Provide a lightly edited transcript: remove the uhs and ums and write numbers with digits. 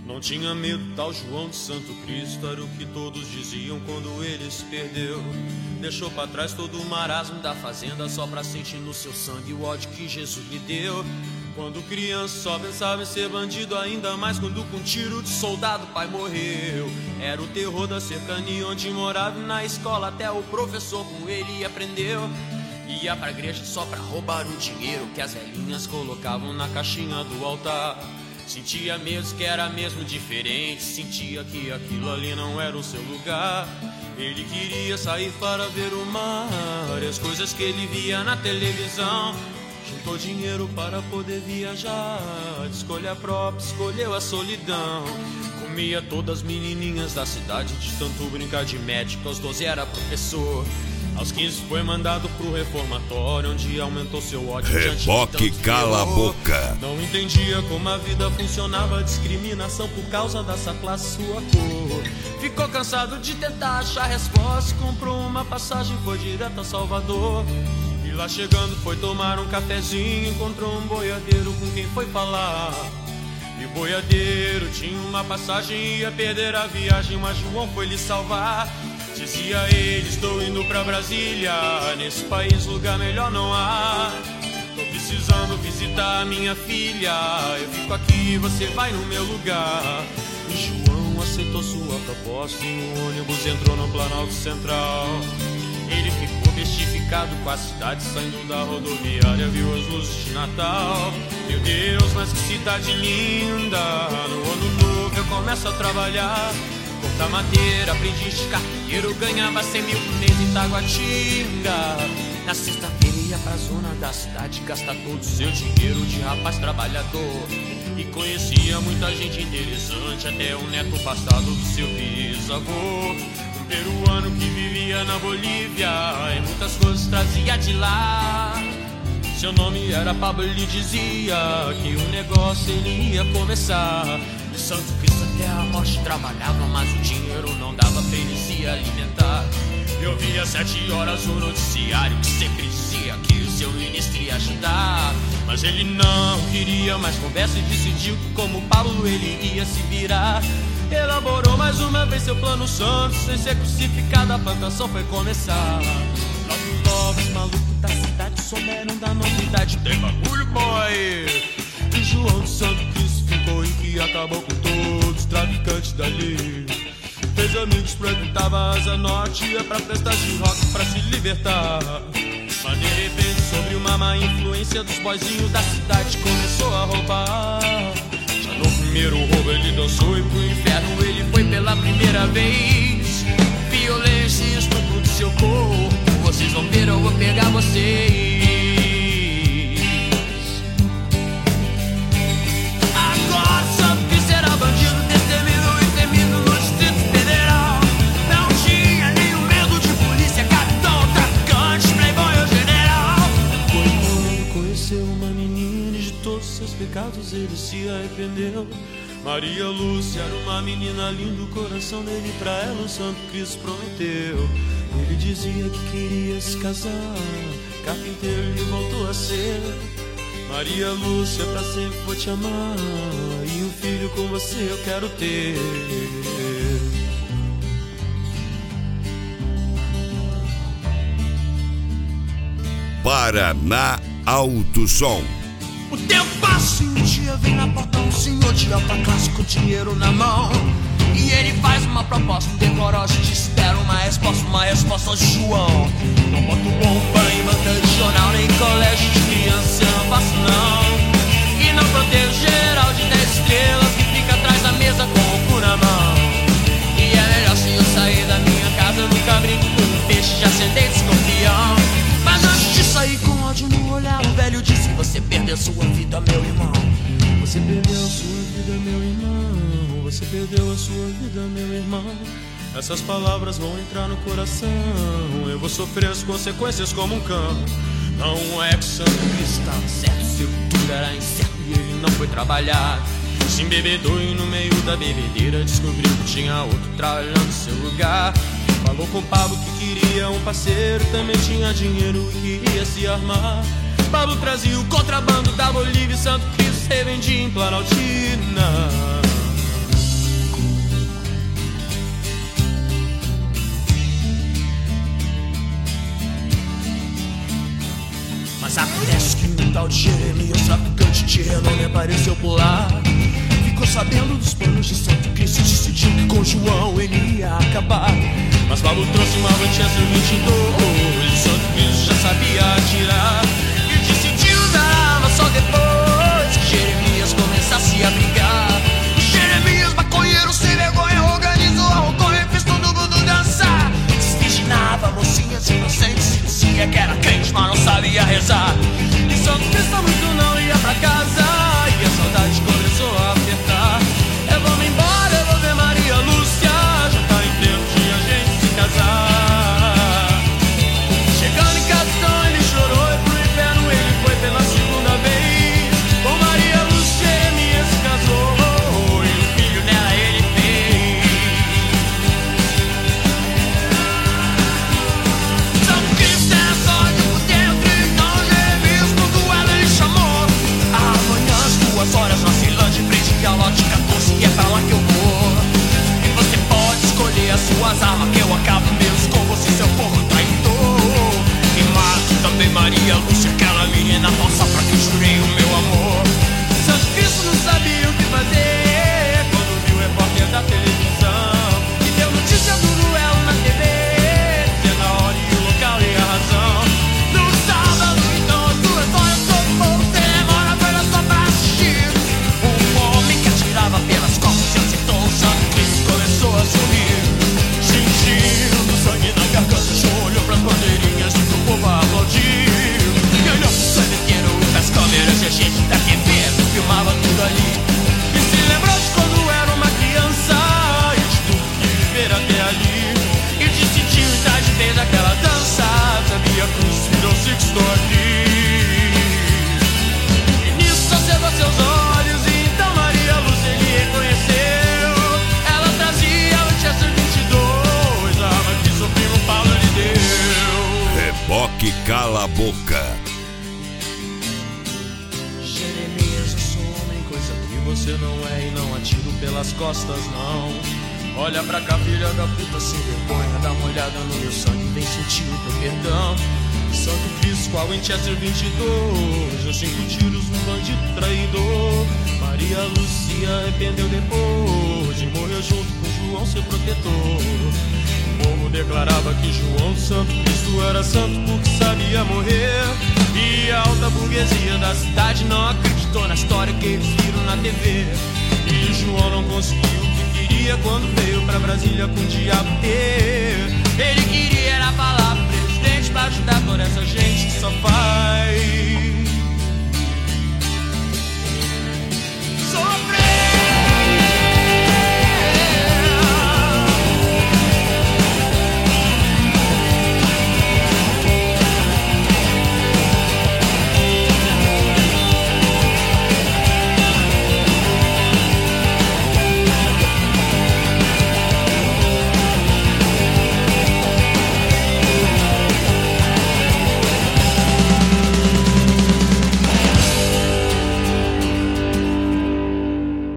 Não tinha medo, tal João de Santo Cristo, era o que todos diziam quando ele se perdeu. Deixou pra trás todo o marasmo da fazenda, só pra sentir no seu sangue o ódio que Jesus lhe deu. Quando criança só pensava em ser bandido, ainda mais quando com tiro de soldado o pai morreu. Era o terror da cercania onde morava, e na escola até o professor com ele aprendeu. Ia pra igreja só pra roubar o dinheiro que as velhinhas colocavam na caixinha do altar. Sentia mesmo que era mesmo diferente, sentia que aquilo ali não era o seu lugar. Ele queria sair para ver o mar e as coisas que ele via na televisão. Juntou dinheiro para poder viajar, de escolha própria, escolheu a solidão. Comia todas as menininhas da cidade, de tanto brincar de médico, aos 12 era professor. Aos 15 foi mandado pro reformatório, onde aumentou seu ódio. Reboque cala a boca. Não entendia como a vida funcionava, discriminação por causa dessa classe, sua cor. Ficou cansado de tentar achar resposta, comprou uma passagem, foi direto a Salvador. E lá chegando foi tomar um cafezinho, encontrou um boiadeiro com quem foi falar. E o boiadeiro tinha uma passagem, ia perder a viagem, mas João foi lhe salvar. Dizia ele, estou indo pra Brasília, nesse país lugar melhor não há. Tô precisando visitar a minha filha, eu fico aqui, você vai no meu lugar. E João aceitou sua proposta e o ônibus entrou no Planalto Central. Ele ficou bestificado com a cidade, saindo da rodoviária, viu as luzes de Natal. Meu Deus, mas que cidade linda, no ano novo eu começo a trabalhar. Cortar madeira, aprendiz de carteiro, ganhava 100 mil por mês em Taguatinga. Na sexta-feira ia pra zona da cidade, gastar todo o seu dinheiro de rapaz trabalhador. E conhecia muita gente interessante, até o neto passado do seu bisavô. Um peruano que vivia na Bolívia e muitas coisas trazia de lá. Seu nome era Pablo, ele dizia que o negócio ele ia começar. De Santo Cristo até a morte trabalhava, mas o dinheiro não dava pra ele se alimentar. Eu via às 7 horas o noticiário que sempre dizia que o seu ministro ia ajudar. Mas ele não queria mais conversa e decidiu que como Pablo ele ia se virar. Elaborou mais uma vez seu plano santo, sem ser crucificado a plantação foi começar. Logo os malucos da cidade souberam da novidade, tem bagulho boy. E João de Santo Cristo ficou em que acabou com todos os traficantes dali. Fez amigos, frequentava a Asa Norte, ia pra festas de rock pra se libertar. Mas de repente, sobre uma má influência dos boyzinhos da cidade, começou a roubar. Já no primeiro roubo ele dançou e pro inferno ele foi pela primeira vez. Violência e estupro do seu corpo, vocês vão ver, eu vou pegar vocês. Agora Santo Cristo era bandido, destemido e temido no Distrito Federal. Não tinha nenhum medo de polícia, capitão, traficante, playboy ou general. Quando conheceu uma menina e de todos seus pecados ele se arrependeu. Maria Lúcia era uma menina linda, o coração dele pra ela o Santo Cristo prometeu. Ele dizia que queria se casar, carpinteiro ele voltou a ser. Maria Lúcia, pra sempre vou te amar, e um filho com você eu quero ter. Paraná Alto Som. O tempo passa e um dia vem na porta um senhor de alta classe com dinheiro na mão. E ele faz uma proposta decorosa, te espera uma resposta de João. Não boto bomba em banca de jornal, nem colégio de criança, eu não faço não. E não protejo geral de 10 estrelas que fica atrás da mesa com o cu na mão. E é melhor se eu sair da minha casa, eu nunca brinco com um peixe de ascendente escorpião. Mas antes de sair com ódio no olhar, o velho disse: você perdeu sua vida, meu irmão. Você perdeu a sua vida, meu irmão. Você perdeu a sua vida, meu irmão. Essas palavras vão entrar no coração. Eu vou sofrer as consequências como um cão. Não é que Santo Cristo estava certo, seu futuro era incerto e ele não foi trabalhar. Se embebedou e no meio da bebedeira descobriu que tinha outro trabalhando no seu lugar. Falou com Pablo que queria um parceiro, também tinha dinheiro e queria se armar. Pablo trazia o contrabando da Bolívia e Santo Cristo revendia em Planaltina. Mas acontece que um tal de Jeremias, traficante de renome, apareceu por lá. Ficou sabendo dos planos de Santo Cristo e decidiu que com João ele ia acabar. Mas Paulo trouxe uma Winchester 22, o Santo Cristo já sabia atirar. E decidiu usar a arma só depois que Jeremias começasse a brigar. O Jeremias, maconheiro sem vergonha, organizou a roconha e fez todo mundo dançar. Desvirginava mocinhas inocentes e dizia que era crente, mas não sabia rezar. E Santo Cristo muito não ia pra casa, e a saudade começou a apertar. Eu vou me embora, eu vou ver Maria Lúcia, já tá em tempo de a gente se casar. Chegando em casa então ele chorou e pro inferno ele foi pela segunda vez. Com Maria Lúcia Jeremias se casou e um filho nela ele fez. Santo Cristo é sódio por dentro, então Jeremias no duelo ele chamou. Amanhã às 2 horas na Ceilândia, em frente ao lote 14, que é pra lá que eu vou. E você pode escolher as suas armas, que eu acabo mesmo com você, seu porco traidor. E mato também Maria Lúcia, aquela menina falsa pra que eu jurei o meu amor. Santo Cristo não sabia o que fazer quando viu o repórter da televisão e deu notícia do duelo na TV, dizendo a hora e o local e a razão. No sábado então às 2 horas todo mundo demora pela só pra assistir. Um homem que atirava pelas costas e acertou o Santo Cristo começou a sorrir. Sentindo sangue na garganta, João olhou pras bandeirinhas e pro povo aplaudir. E olhou pro sandequeiro e pras câmeras e a gente da TV filmava tudo ali. E se lembrou de quando era uma criança e de tudo que viver até ali. E decidiu entrar de vez naquela dança, sabia a cruz virou Sixto aqui. E nisso acendeu seus olhos e então Maria Lúcia ele reconheceu. Ela trazia o Winchester 22, a arma que seu primo Paulo lhe deu. Reboque Cala a Boca. Jeremias, eu sou homem, coisa que você não é, e não atiro pelas costas não. Olha pra cá, filha da puta sem vergonha, dá uma olhada no meu sangue, vem sentir o teu perdão. Santo Cristo com a Winchester 22, deu 5 tiros no bandido traidor. Maria Lúcia arrependeu depois e morreu junto com João, seu protetor. O povo declarava que João Santo Cristo era santo porque sabia morrer. E a alta burguesia da cidade não acreditou na história que eles viram na TV. E João não conseguiu o que queria quando veio pra Brasília com o diabo ter. Ele queria era falar pro presidente pra ajudar toda essa gente que só faz sofrer.